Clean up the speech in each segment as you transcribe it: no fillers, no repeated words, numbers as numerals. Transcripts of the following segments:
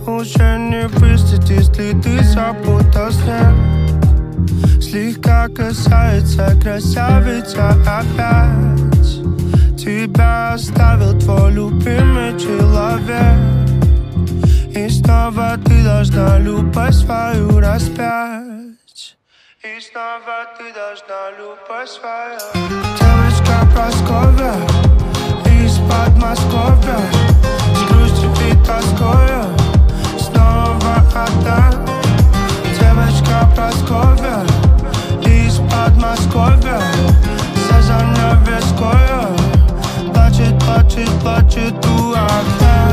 уже не выстоит, если ты запутал снег. Слегка касается красавица опять. Тебя оставил твой любимый человек. И снова ты должна любовь свою распять. И снова ты должна любовь свою. Девочка Прасковья из Подмосковья, с грустью и тоскою снова одна. Девочка Прасковья из Подмосковья, за навескою плачет, плачет, плачет у окна.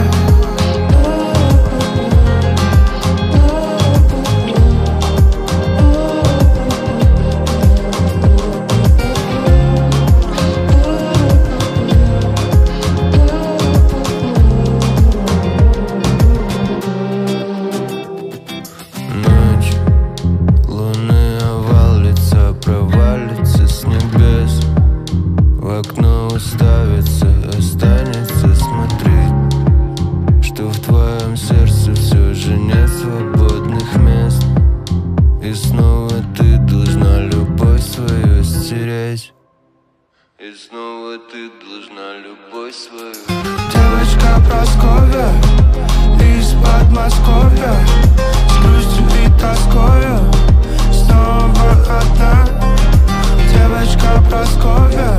Уставится, останется смотреть, что в твоем сердце все же нет свободных мест. И снова ты должна любовь свою стереть. И снова ты должна любовь свою. Девочка Прасковья из Подмосковья, с грустью и тоскою снова одна. Девочка Прасковья